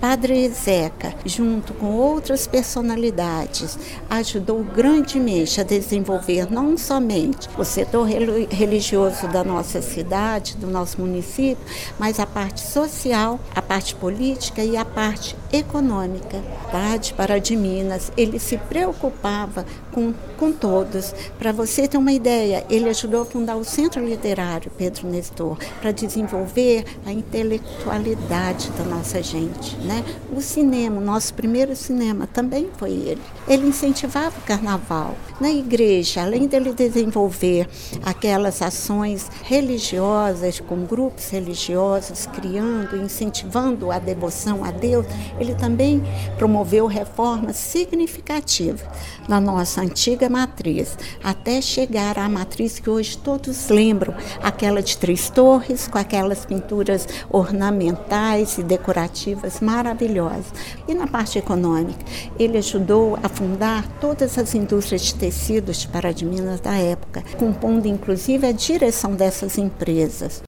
Padre Zeca, junto com outras personalidades, ajudou grandemente a desenvolver não somente o setor religioso da nossa cidade, do nosso município, mas a parte social, a parte política e a parte econômica. De Pará de Minas, ele se preocupava com todos. Para você ter uma ideia, ele ajudou a fundar o Centro Literário Pedro Nestor, para desenvolver a intelectualidade da nossa gente, né? O cinema, o nosso primeiro cinema, também foi ele. Ele incentivava o carnaval. Na igreja, além dele desenvolver aquelas ações religiosas, com grupos religiosos, criando, incentivando a devoção a Deus, ele também promoveu reformas significativas na nossa antiga matriz, até chegar à matriz que hoje todos lembram, aquela de 3 torres, com aquelas pinturas ornamentais e decorativas maravilhosas. E na parte econômica, ele ajudou a fundar todas as indústrias de tecidos de Pará de Minas da época, compondo inclusive a direção dessas empresas.